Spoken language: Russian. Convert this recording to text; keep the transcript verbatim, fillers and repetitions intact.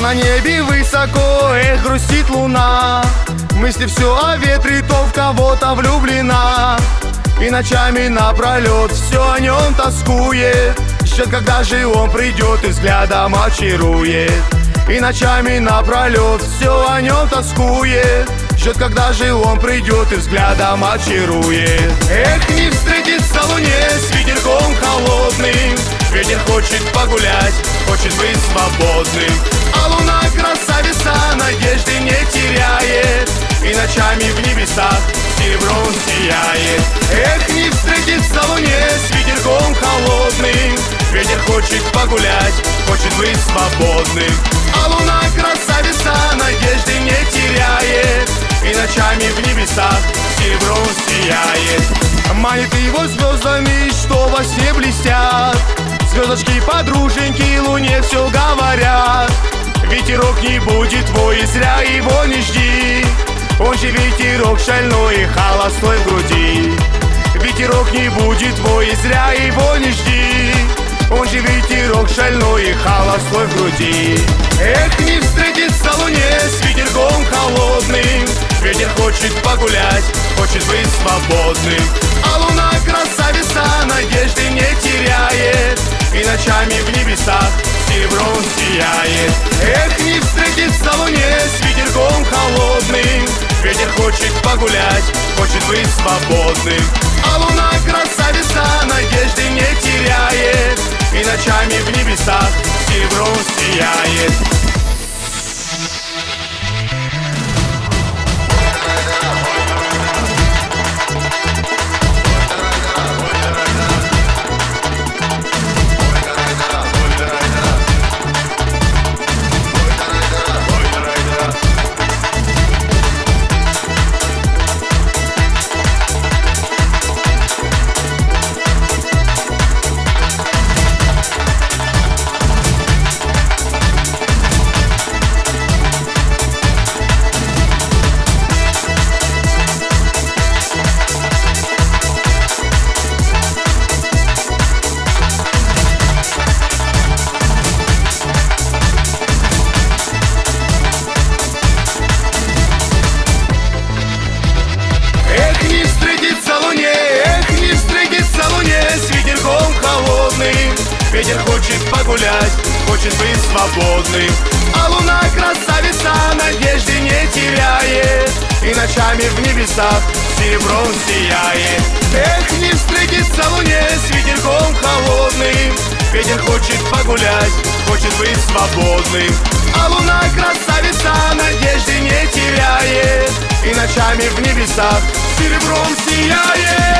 на небе высоко, эх, грустит луна. Мысли все о ветре, то в кого-то влюблена. И ночами напролет все о нем тоскует. Ждет, когда же он придет и взглядом очарует. И ночами напролет все о нем тоскует. Ждет, когда же он придет и взглядом очарует. Эх, не встретиться луне с ветерком холодным. Ветер хочет погулять, хочет быть свободным. А луна красавица надежды не теряет. И ночами в небесах серебром сияет. Эх, не встретиться луне с ветерком холодным. Ветер хочет погулять, хочет быть свободным. А луна красавица надежды не теряет. И ночами в небесах серебром сияет. Манит его звездами, что во сне блестят. Звездочки, подруженьки, луне все говорят. Ветерок не будет твой, и зря его не жди. Он же ветерок шальной и холостой в груди. Ветерок не будет твой, и зря его не жди. Он же ветерок шальной и холостой в груди. Эх, не встретиться луне с ветерком холодным. Ветер хочет погулять, хочет быть свободным. А луна красавица надежды не теряет. И ночами в небесах серебром сияет. Эх, не встретиться луне с ветерком холодным. Ветер хочет погулять, хочет быть свободным. А луна красавица надежды не теряет. И ночами в небесах серебром сияет. Ветер хочет погулять, хочет быть свободным. А луна красавица надежды не теряет. И ночами в небесах серебром сияет. Эх, не встретиться луне с ветерком холодным. Ветер хочет погулять, хочет быть свободным. А луна красавица надежды не теряет. И ночами в небесах серебром сияет.